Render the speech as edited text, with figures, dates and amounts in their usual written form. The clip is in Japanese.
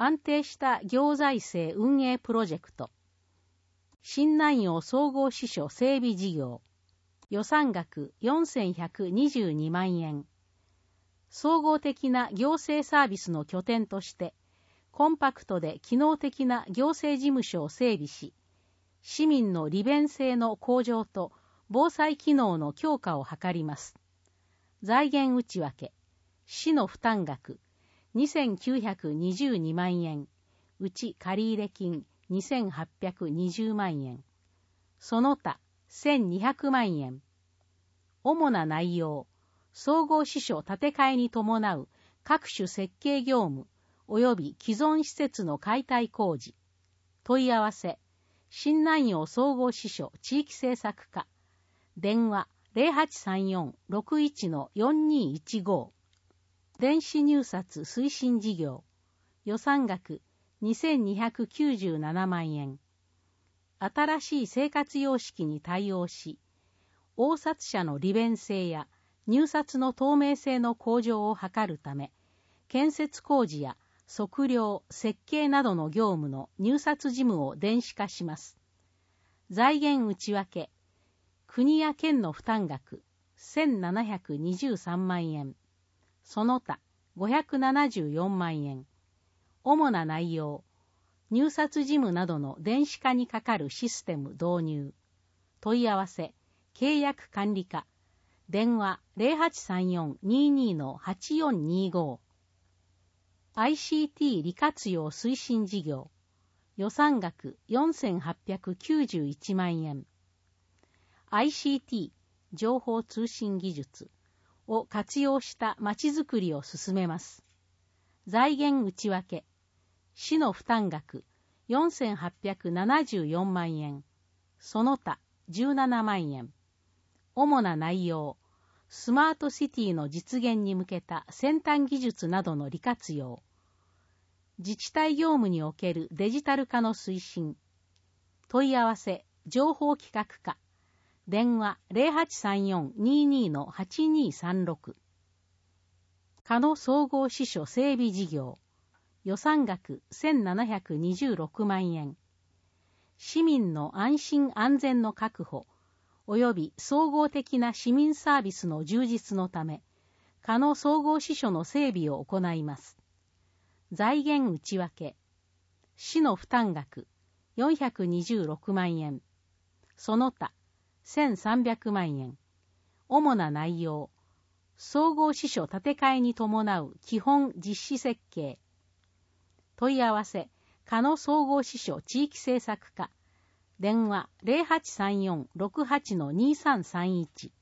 安定した行財政運営プロジェクト、新南陽総合支所整備事業、予算額4122万円。総合的な行政サービスの拠点として、コンパクトで機能的な行政事務所を整備し、市民の利便性の向上と防災機能の強化を図ります。財源内訳、市の負担額2922万円、うち借入金2820万円、その他1200万円。主な内容、総合支所建て替えに伴う各種設計業務及び既存施設の解体工事。問い合わせ、新南陽総合支所地域政策課、電話0834-61-4215。電子入札推進事業、予算額2297万円。新しい生活様式に対応し、応札者の利便性や入札の透明性の向上を図るため、建設工事や測量、設計などの業務の入札事務を電子化します。財源内訳、国や県の負担額1723万円、その他574万円。主な内容、入札事務などの電子化にかかるシステム導入。問い合わせ、契約管理課、電話0834-22-8425。ICT 利活用推進事業、予算額4891万円。ICT 情報通信技術を活用したまちづくりを進めます。財源内訳、市の負担額4874万円、その他17万円。主な内容、スマートシティの実現に向けた先端技術などの利活用、自治体業務におけるデジタル化の推進。問い合わせ、情報企画課、電話0834-22-8236。加野総合支所整備事業、予算額1726万円。市民の安心安全の確保、及び総合的な市民サービスの充実のため、加野総合支所の整備を行います。財源内訳、市の負担額426万円、その他1300万円。主な内容、総合支所建て替えに伴う基本実施設計。問い合わせ、加野総合支所地域政策課、電話0834-68-2331。